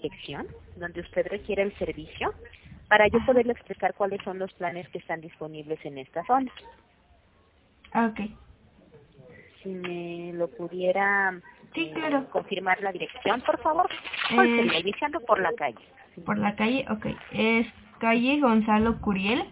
dirección donde usted requiere el servicio para yo poderle explicar cuáles son los planes que están disponibles en esta zona. Ok. Si me lo pudiera Sí, claro. confirmar la dirección, por favor. ¿Cuál sería? Iniciando por la calle. Por la calle, ok. Es calle Gonzalo Curiel.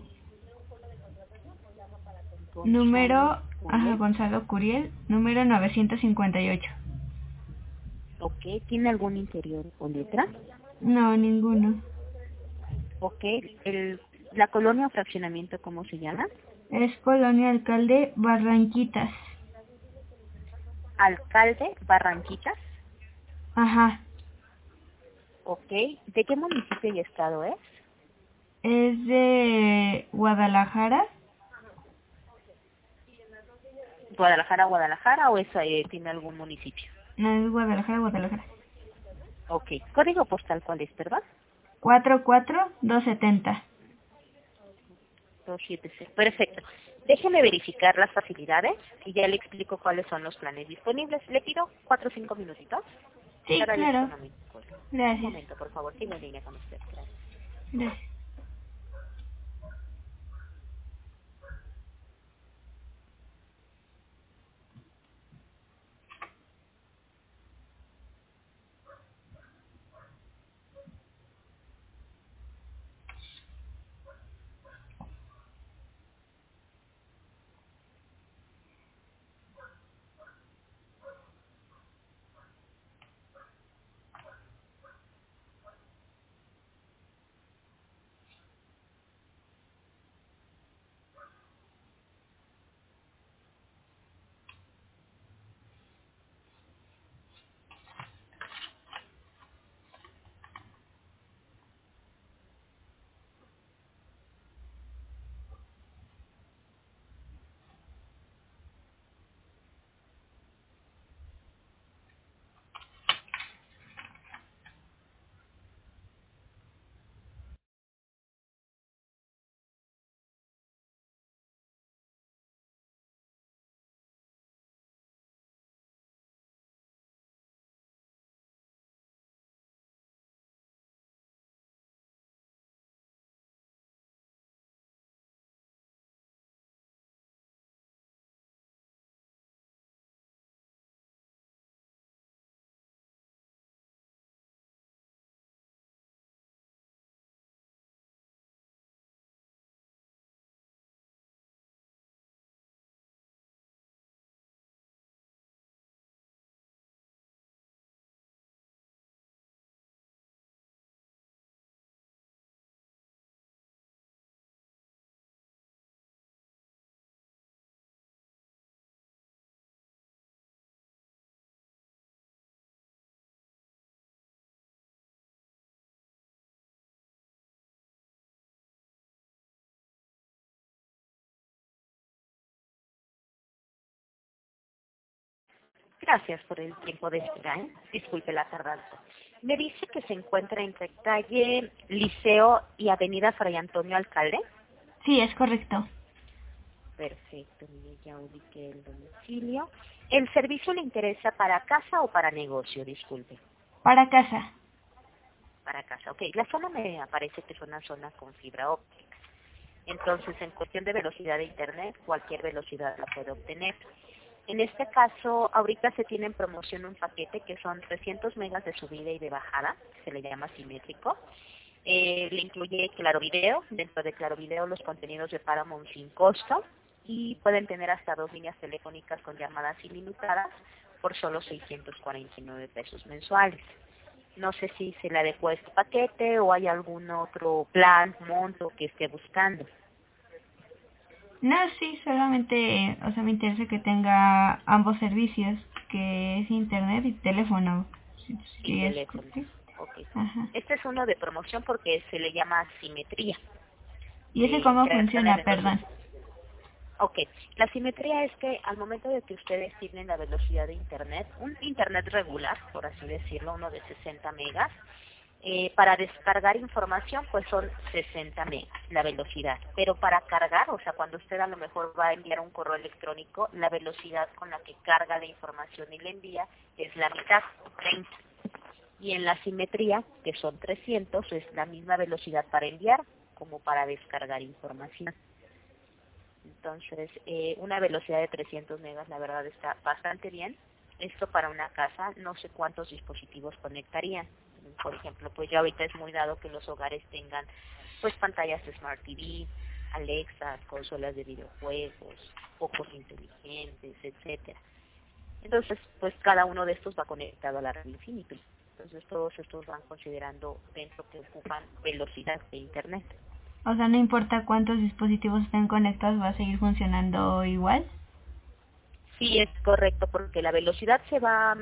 Gonzalo Curiel, número 958. Ok, ¿tiene algún interior o letra? No, ninguno. Ok, la colonia o fraccionamiento, ¿cómo se llama? Es Colonia Alcalde Barranquitas. Alcalde Barranquitas. Ajá. Ok, ¿de qué municipio y estado es? Es de Guadalajara. Guadalajara o esa tiene algún municipio? No, es Guadalajara. Ok, ¿código postal cuál es, perdón? 44270. 276. Perfecto. Déjeme verificar las facilidades y ya le explico cuáles son los planes disponibles. Le pido 4 o 5 minutitos. Sí, Le agradezco claro. económico. Un Gracias. momento, por favor, siga en línea con usted. Gracias. Gracias. Gracias por el tiempo de espera. Disculpe la tardanza. Me dice que se encuentra entre calle Liceo y avenida Fray Antonio Alcalde. Sí, es correcto. Perfecto, mire, ya ubiqué el domicilio. ¿El servicio le interesa para casa o para negocio? Disculpe. Para casa. Para casa, ok. La zona me aparece que es una zona con fibra óptica. Entonces, en cuestión de velocidad de Internet, cualquier velocidad la puede obtener. En este caso, ahorita se tiene en promoción un paquete que son 300 megas de subida y de bajada, se le llama simétrico. Le incluye Claro Video, dentro de Claro Video los contenidos de Paramount sin costo y pueden tener hasta 2 líneas telefónicas con llamadas ilimitadas por solo 649 pesos mensuales. No sé si se le adecua este paquete o hay algún otro plan, monto que esté buscando. No, sí, solamente, me interesa que tenga ambos servicios, que es internet y teléfono. Sí, Y sí, teléfono. sí. Ok. Ajá. Este es uno de promoción porque se le llama simetría. ¿Y ese cómo Internet, funciona? entonces, Perdón. ok. La simetría es que al momento de que ustedes tienen la velocidad de Internet, un Internet regular, por así decirlo, uno de 60 megas, para descargar información pues son 60 megas la velocidad, pero para cargar, o sea, cuando usted a lo mejor va a enviar un correo electrónico, la velocidad con la que carga la información y la envía es la mitad, 30. Y en la simetría, que son 300, es la misma velocidad para enviar como para descargar información. Entonces, una velocidad de 300 megas, la verdad, está bastante bien. Esto para una casa, no sé cuántos dispositivos conectarían. Por ejemplo, pues ya ahorita es muy dado que los hogares tengan pues pantallas de Smart TV, Alexa, consolas de videojuegos, focos inteligentes, etcétera. Entonces, pues cada uno de estos va conectado a la red Infinity. Entonces, todos estos van considerando dentro que ocupan velocidad de Internet. O sea, no importa cuántos dispositivos estén conectados, va a seguir funcionando igual. Sí, es correcto, porque la velocidad se va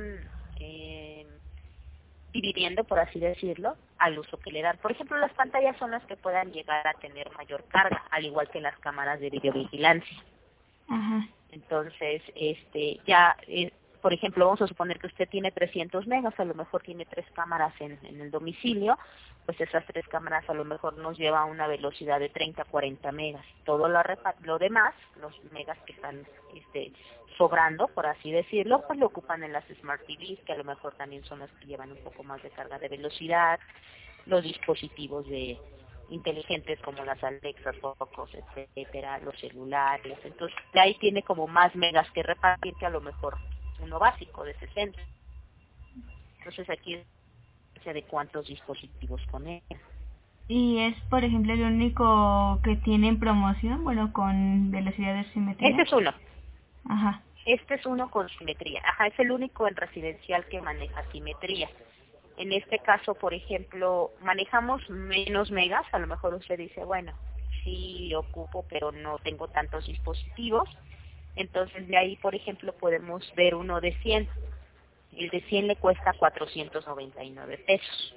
dividiendo, por así decirlo, al uso que le dan. Por ejemplo, las pantallas son las que puedan llegar a tener mayor carga, al igual que las cámaras de videovigilancia. Ajá. Entonces, ya, por ejemplo, vamos a suponer que usted tiene 300 megas, a lo mejor tiene 3 cámaras en el domicilio, pues esas 3 cámaras a lo mejor nos lleva a una velocidad de 30 a 40 megas. Todo lo demás, los megas que están sobrando, por así decirlo, pues lo ocupan en las Smart TVs, que a lo mejor también son las que llevan un poco más de carga de velocidad, los dispositivos inteligentes como las Alexas, focos, etcétera, los celulares. Entonces, de ahí tiene como más megas que repartir que a lo mejor uno básico de 60. Entonces, aquí es de cuántos dispositivos poner. ¿Y es, por ejemplo, el único que tiene en promoción, bueno, con velocidad de simetría? Este es uno. Ajá. Este es uno con simetría. Ajá, es el único en residencial que maneja simetría. En este caso, por ejemplo, manejamos menos megas. A lo mejor usted dice, bueno, sí ocupo, pero no tengo tantos dispositivos. Entonces, de ahí, por ejemplo, podemos ver uno de 100. El de 100 le cuesta 499 pesos.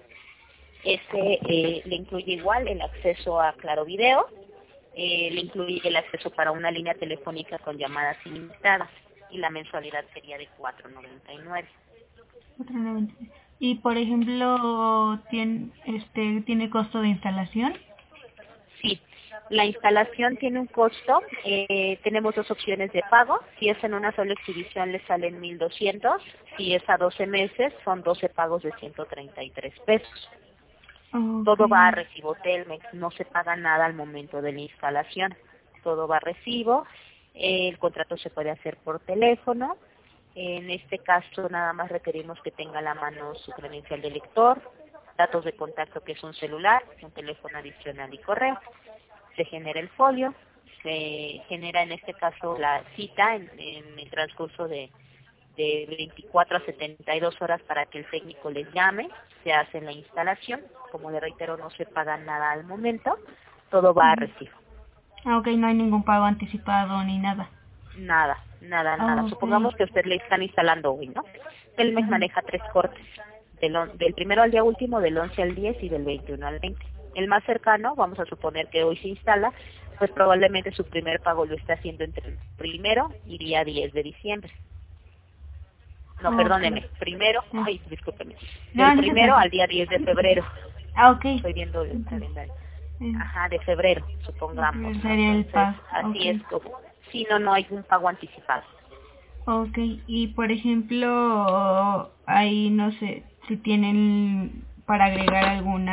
Le incluye igual el acceso a Claro Video, le incluye el acceso para una línea telefónica con llamadas ilimitadas y la mensualidad sería de 499. 4.99. Y, por ejemplo, ¿tiene costo de instalación? Sí, la instalación tiene un costo. Tenemos dos opciones de pago. Si es en una sola exhibición le salen 1,200. Si es a 12 meses son 12 pagos de 133 pesos. Okay. Todo va a recibo Telmex, no se paga nada al momento de la instalación. Todo va a recibo. El contrato se puede hacer por teléfono. En este caso nada más requerimos que tenga a la mano su credencial de lector, datos de contacto que es un celular, un teléfono adicional y correo. Se genera el folio, se genera en este caso la cita en el transcurso de 24 a 72 horas para que el técnico les llame, se hace la instalación, como le reitero no se paga nada al momento, todo va a recibo. Ok, no hay ningún pago anticipado ni nada. Nada. Okay. Supongamos que usted le están instalando hoy, ¿no? Telmex maneja 3 cortes, del primero al día último, del 11 al 10 y del 21 al 20. El más cercano, vamos a suponer que hoy se instala, pues probablemente su primer pago lo está haciendo entre el primero y día 10 de diciembre. No, perdóneme, discúlpeme, del primero al día 10 de febrero. Ok. Estoy viendo el calendario. Ajá, de febrero, supongamos. Sería el pago. Así es como, si no hay un pago anticipado. Ok, y por ejemplo, ahí no sé si tienen para agregar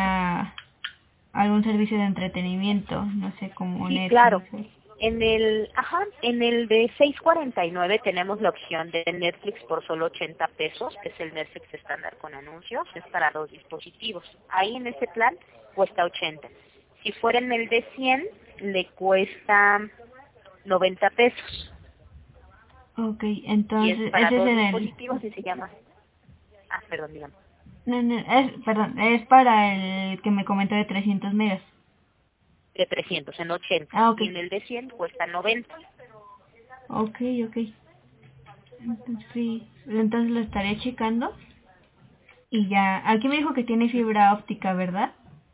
algún servicio de entretenimiento, no sé, como Sí, Netflix. claro. En el de 649 tenemos la opción de Netflix por solo 80 pesos, que es el Netflix estándar con anuncios, es para 2 dispositivos. Ahí en ese plan cuesta 80. Si fuera en el de 100, le cuesta 90 pesos. Ok, entonces Y es para ese 2 es dispositivos y se llama... perdón, dígame. es para el que me comentó de 300 megas. De 300 en 80. Ok. Y en el de 100 cuesta 90. Ok. Entonces, sí, entonces lo estaré checando. Y ya, aquí me dijo que tiene fibra óptica, ¿verdad?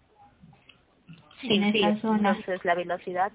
En Sí, esa zona. entonces la velocidad,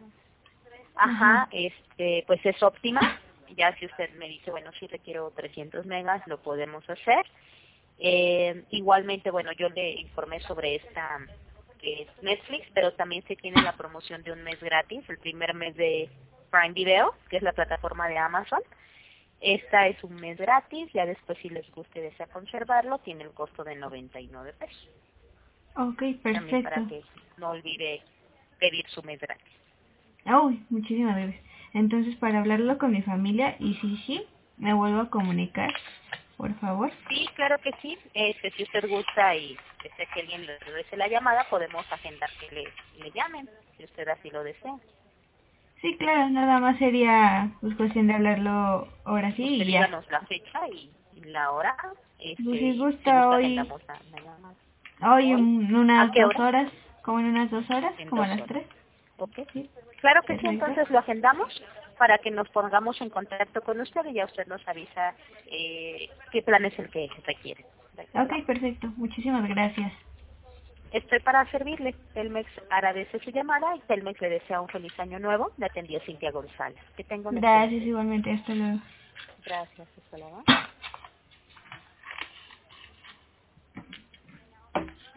pues es óptima. Ya si usted me dice, bueno, si requiero 300 megas, lo podemos hacer. Igualmente, bueno, yo le informé sobre esta que es Netflix, pero también se tiene la promoción de un mes gratis, el primer mes de Prime Video, que es la plataforma de Amazon. Esta es un mes gratis, ya después si les gusta y desea conservarlo, tiene el costo de 99 pesos. Ok, También para perfecto. que no olvide pedir su mes gratis. Uy, muchísimas gracias. Entonces, para hablarlo con mi familia, y sí, me vuelvo a comunicar, por favor. Sí, claro que sí. Si usted gusta y desea que alguien le regrese la llamada, podemos agendar que le llamen, si usted así lo desea. Sí, claro, nada más sería pues cuestión de hablarlo ahora sí Usted y ya. díganos la fecha y la hora. Pues si Si gusta gusta, hoy, agendamos la llamada. hoy ¿Hoy? en ¿A unas qué dos hora? horas, como en unas 2 horas, En como a 2 las horas. 3. ¿Ok? Sí, Claro que sí, perfecto. entonces lo agendamos para que nos pongamos en contacto con usted y ya usted nos avisa qué plan es el que requiere. ¿De acuerdo? Ok, perfecto. Muchísimas gracias. Estoy para servirle. Telmex agradece su llamada y Telmex le desea un feliz año nuevo. Le atendió Cintia González. Que tenga un Gracias excelente día. igualmente. Hasta luego. Gracias. Hasta luego.